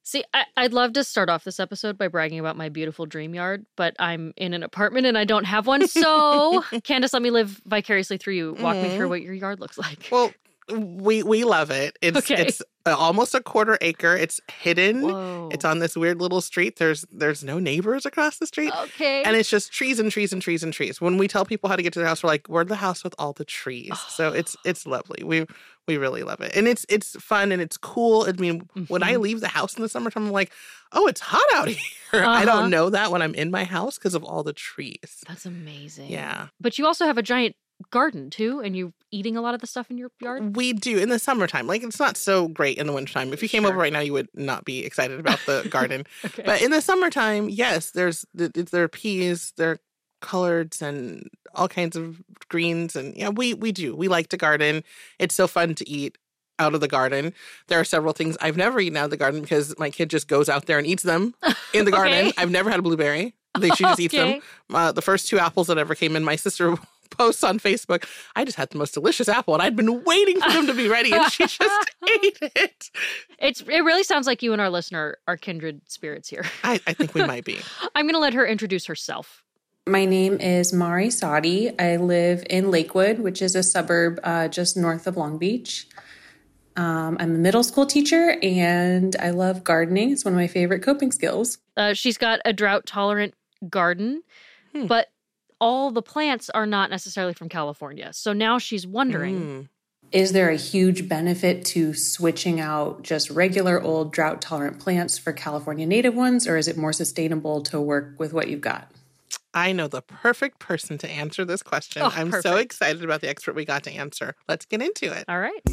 See, I'd love to start off this episode by bragging about my beautiful dream yard, but I'm in an apartment and I don't have one. So, Candace, let me live vicariously through you. Walk me through what your yard looks like. Well, we love it. It's almost a quarter acre. It's hidden. Whoa. It's on this weird little street. There's no neighbors across the street. Okay. And it's just trees and trees and trees and trees. When we tell people how to get to the house, we're like, we're the house with all the trees. So it's lovely. We really love it. And it's fun and it's cool. I mean, when I leave the house in the summertime, I'm like, oh, it's hot out here. I don't know that when I'm in my house because of all the trees. That's amazing. Yeah. But you also have a giant garden too, and you're eating a lot of the stuff in your yard? We do in the summertime. Like, it's not so great in the wintertime. If you came over right now, you would not be excited about the garden. Okay. But in the summertime, yes, there are peas, there are collards and all kinds of greens. And yeah, we do. We like to garden. It's so fun to eat out of the garden. There are several things I've never eaten out of the garden because my kid just goes out there and eats them in the garden. I've never had a blueberry. She just eats them. The first 2 apples that ever came in, my sister posts on Facebook, I just had the most delicious apple and I'd been waiting for them to be ready and she just ate it. It really sounds like you and our listener are kindred spirits here. I think we might be. I'm going to let her introduce herself. My name is Mari Sadi. I live in Lakewood, which is a suburb just north of Long Beach. I'm a middle school teacher and I love gardening. It's one of my favorite coping skills. She's got a drought-tolerant garden, but all the plants are not necessarily from California. So now she's wondering, is there a huge benefit to switching out just regular old drought-tolerant plants for California native ones, or is it more sustainable to work with what you've got? I know the perfect person to answer this question. I'm so excited about the expert we got to answer. Let's get into it. All right.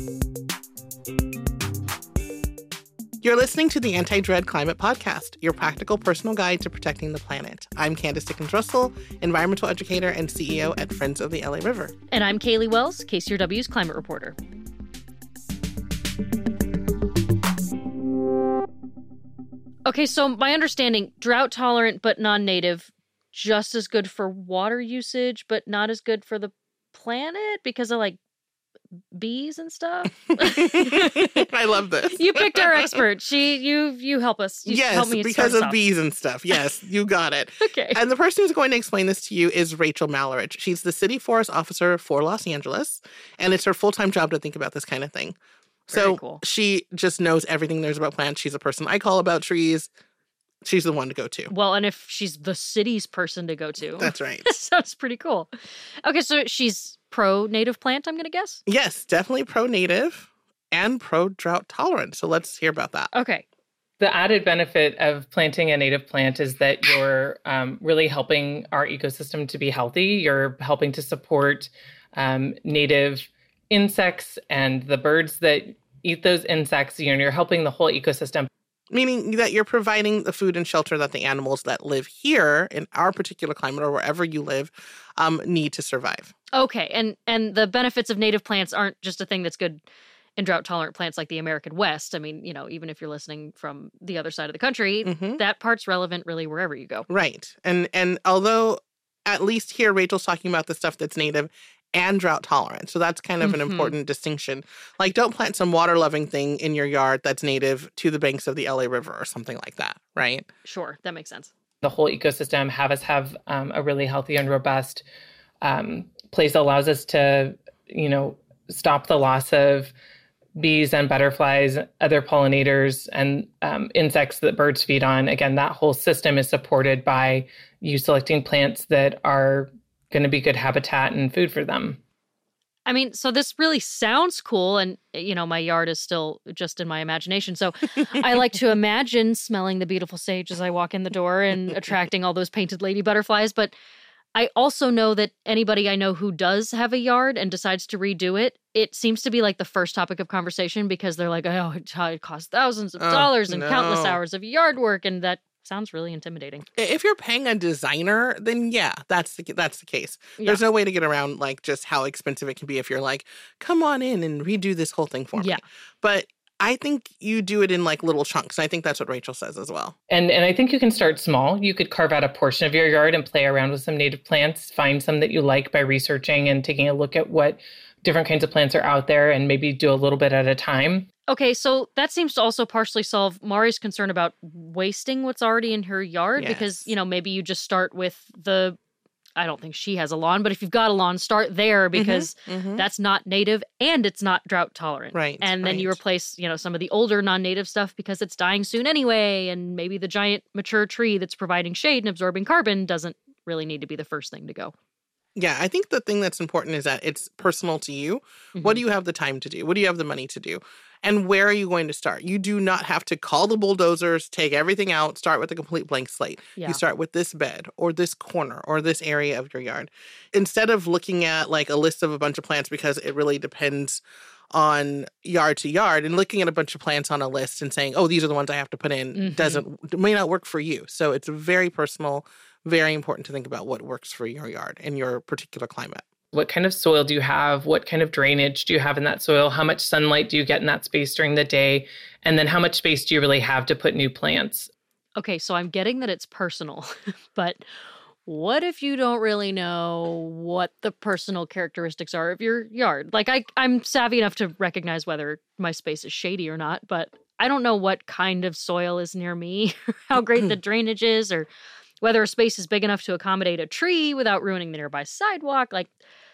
You're listening to the Anti-Dread Climate Podcast, your practical personal guide to protecting the planet. I'm Candace Dickens-Russell, environmental educator and CEO at Friends of the LA River. And I'm Kaylee Wells, KCRW's climate reporter. Okay, so my understanding, drought-tolerant but non-native, just as good for water usage, but not as good for the planet because of, like, bees and stuff. I love this. You picked our expert. You help us. Help me because of bees and stuff. Yes, you got it. Okay. And the person who's going to explain this to you is Rachel Mallarich. She's the city forest officer for Los Angeles, and it's her full-time job to think about this kind of thing. Very cool. She just knows everything there's about plants. She's a person I call about trees. She's the one to go to. Well, and if she's the city's person to go to. That's right. That sounds pretty cool. Okay, so she's pro-native plant, I'm going to guess? Yes, definitely pro-native and pro-drought tolerant. So let's hear about that. Okay. The added benefit of planting a native plant is that you're really helping our ecosystem to be healthy. You're helping to support native insects and the birds that eat those insects. You're helping the whole ecosystem. Meaning that you're providing the food and shelter that the animals that live here in our particular climate or wherever you live need to survive. Okay, and the benefits of native plants aren't just a thing that's good in drought-tolerant plants like the American West. I mean, even if you're listening from the other side of the country, that part's relevant really wherever you go. Right. And although at least here Rachel's talking about the stuff that's native and drought tolerant. So that's kind of an important distinction. Like, don't plant some water-loving thing in your yard that's native to the banks of the LA River or something like that, right? Sure, that makes sense. The whole ecosystem have a really healthy and robust place that allows us to, stop the loss of bees and butterflies, other pollinators, and insects that birds feed on. Again, that whole system is supported by you selecting plants that are going to be good habitat and food for them. I mean, so this really sounds cool. And, my yard is still just in my imagination. So I like to imagine smelling the beautiful sage as I walk in the door and attracting all those painted lady butterflies. But I also know that anybody I know who does have a yard and decides to redo it, it seems to be like the first topic of conversation because they're like, oh, it costs thousands of dollars and countless hours of yard work. And that sounds really intimidating. If you're paying a designer, then yeah, that's the case. Yeah. There's no way to get around like just how expensive it can be if you're like, come on in and redo this whole thing for me. But I think you do it in like little chunks. I think that's what Rachel says as well. And I think you can start small. You could carve out a portion of your yard and play around with some native plants, find some that you like by researching and taking a look at what different kinds of plants are out there and maybe do a little bit at a time. Okay, so that seems to also partially solve Mari's concern about wasting what's already in her yard because, Yes. maybe you just start with I don't think she has a lawn, but if you've got a lawn, start there because that's not native and it's not drought tolerant. Right. And then you right. replace, some of the older non-native stuff because it's dying soon anyway. And maybe the giant mature tree that's providing shade and absorbing carbon doesn't really need to be the first thing to go. Yeah, I think the thing that's important is that it's personal to you. What do you have the time to do? What do you have the money to do? And where are you going to start? You do not have to call the bulldozers, take everything out, start with a complete blank slate. Yeah. You start with this bed or this corner or this area of your yard. Instead of looking at like a list of a bunch of plants, because it really depends on yard to yard, and looking at a bunch of plants on a list and saying, oh, these are the ones I have to put in, may not work for you. So it's very personal, very important to think about what works for your yard and your particular climate. What kind of soil do you have? What kind of drainage do you have in that soil? How much sunlight do you get in that space during the day? And then how much space do you really have to put new plants? Okay, so I'm getting that it's personal, but what if you don't really know what the personal characteristics are of your yard? Like I'm savvy enough to recognize whether my space is shady or not, but I don't know what kind of soil is near me, how great the drainage is, or whether a space is big enough to accommodate a tree without ruining the nearby sidewalk. Like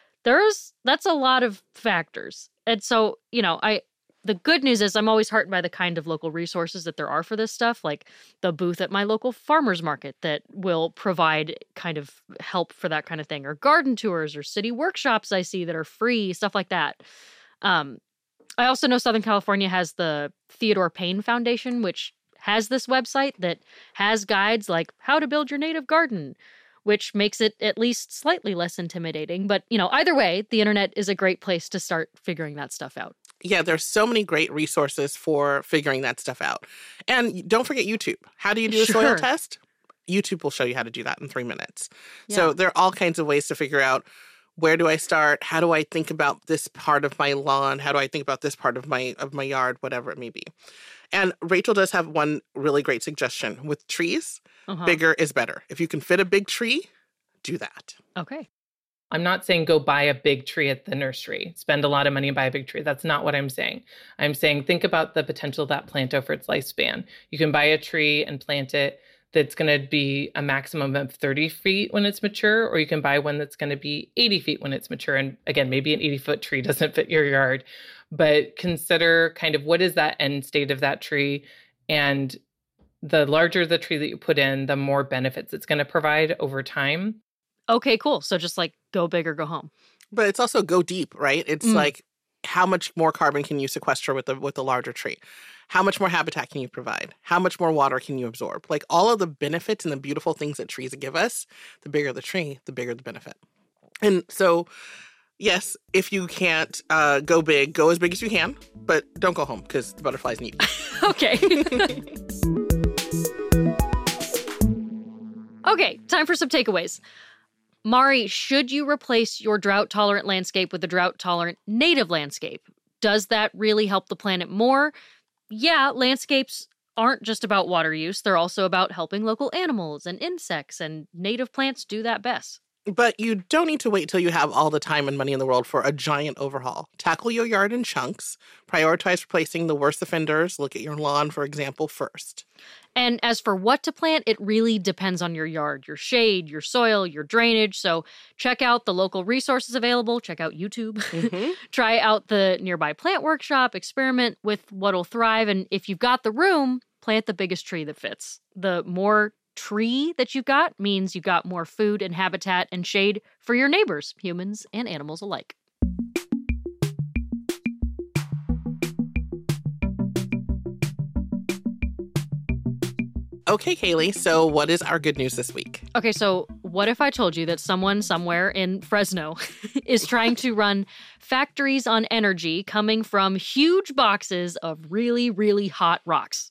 that's a lot of factors. And so, the good news is I'm always heartened by the kind of local resources that there are for this stuff, like the booth at my local farmer's market that will provide kind of help for that kind of thing, or garden tours or city workshops I see that are free, stuff like that. I also know Southern California has the Theodore Payne Foundation, which has this website that has guides like how to build your native garden, which makes it at least slightly less intimidating. But, either way, the internet is a great place to start figuring that stuff out. Yeah, there's so many great resources for figuring that stuff out. And don't forget YouTube. How do you do a soil test? YouTube will show you how to do that in 3 minutes. Yeah. So there are all kinds of ways to figure out, where do I start? How do I think about this part of my lawn? How do I think about this part of my yard, whatever it may be? And Rachel does have one really great suggestion. With trees, bigger is better. If you can fit a big tree, do that. Okay. I'm not saying go buy a big tree at the nursery, spend a lot of money and buy a big tree. That's not what I'm saying. I'm saying think about the potential of that plant over its lifespan. You can buy a tree and plant it that's going to be a maximum of 30 feet when it's mature, or you can buy one that's going to be 80 feet when it's mature. And again, maybe an 80-foot tree doesn't fit your yard, but consider kind of what is that end state of that tree. And the larger the tree that you put in, the more benefits it's going to provide over time. Okay, cool. So just like go big or go home. But it's also go deep, right? It's like, how much more carbon can you sequester with the larger tree? How much more habitat can you provide? How much more water can you absorb? Like all of the benefits and the beautiful things that trees give us, the bigger the tree, the bigger the benefit. And so, yes, if you can't go big, go as big as you can, but don't go home because the butterflies need you. Okay. Okay, time for some takeaways. Mari, should you replace your drought-tolerant landscape with a drought-tolerant native landscape? Does that really help the planet more? Yeah, landscapes aren't just about water use. They're also about helping local animals and insects, and native plants do that best. But you don't need to wait till you have all the time and money in the world for a giant overhaul. Tackle your yard in chunks. Prioritize replacing the worst offenders. Look at your lawn, for example, first. And as for what to plant, it really depends on your yard, your shade, your soil, your drainage. So check out the local resources available. Check out YouTube. Try out the nearby plant workshop. Experiment with what'll thrive. And if you've got the room, plant the biggest tree that fits. The more tree that you've got means you've got more food and habitat and shade for your neighbors, humans and animals alike. Okay, Kaylee, so what is our good news this week? Okay, so what if I told you that someone somewhere in Fresno is trying to run factories on energy coming from huge boxes of really, really hot rocks?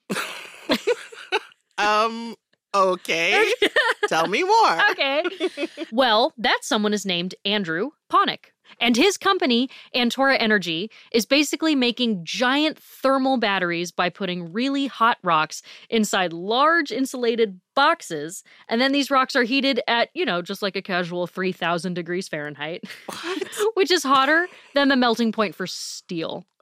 Okay. Tell me more. Okay. Well, that someone is named Andrew Ponick. And his company, Antora Energy, is basically making giant thermal batteries by putting really hot rocks inside large insulated boxes. And then these rocks are heated at, just like a casual 3,000 degrees Fahrenheit, What? which is hotter than the melting point for steel.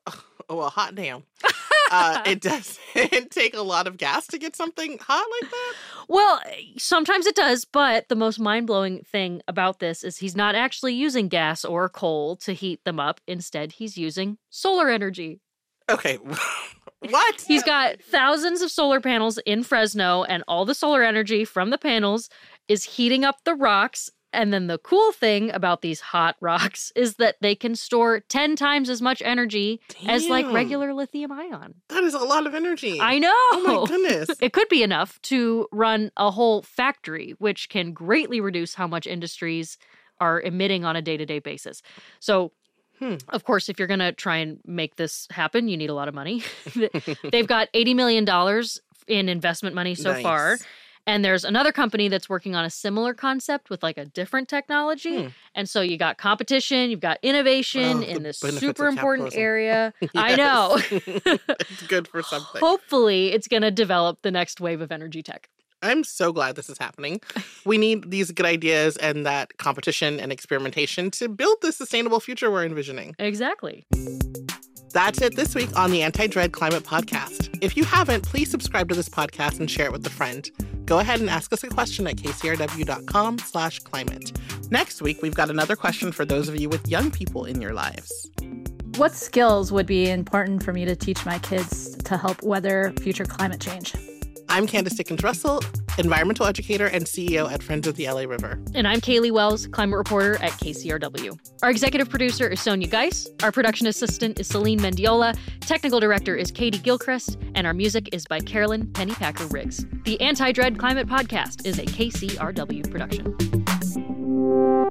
well, hot damn. It doesn't take a lot of gas to get something hot like that? Well, sometimes it does, but the most mind-blowing thing about this is he's not actually using gas or coal to heat them up. Instead, he's using solar energy. Okay. What? He's got thousands of solar panels in Fresno, and all the solar energy from the panels is heating up the rocks. And then the cool thing about these hot rocks is that they can store 10 times as much energy as like regular lithium ion. That is a lot of energy. I know. Oh my goodness. It could be enough to run a whole factory, which can greatly reduce how much industries are emitting on a day-to-day basis. So, of course, if you're going to try and make this happen, you need a lot of money. They've got $80 million in investment money so far. And there's another company that's working on a similar concept with like a different technology. And so you got competition, you've got innovation in this super important area. I know. It's good for something. Hopefully it's going to develop the next wave of energy tech. I'm so glad this is happening. We need these good ideas and that competition and experimentation to build the sustainable future we're envisioning. Exactly. That's it this week on the Anti-Dread Climate Podcast. If you haven't, please subscribe to this podcast and share it with a friend. Go ahead and ask us a question at kcrw.com/climate. Next week, we've got another question for those of you with young people in your lives. What skills would be important for me to teach my kids to help weather future climate change? I'm Candace Dickens-Russell, environmental educator and CEO at Friends of the LA River. And I'm Kaylee Wells, climate reporter at KCRW. Our executive producer is Sonia Geis. Our production assistant is Celine Mendiola. Technical director is Katie Gilchrist. And our music is by Carolyn Pennypacker-Riggs. The Anti-Dread Climate Podcast is a KCRW production.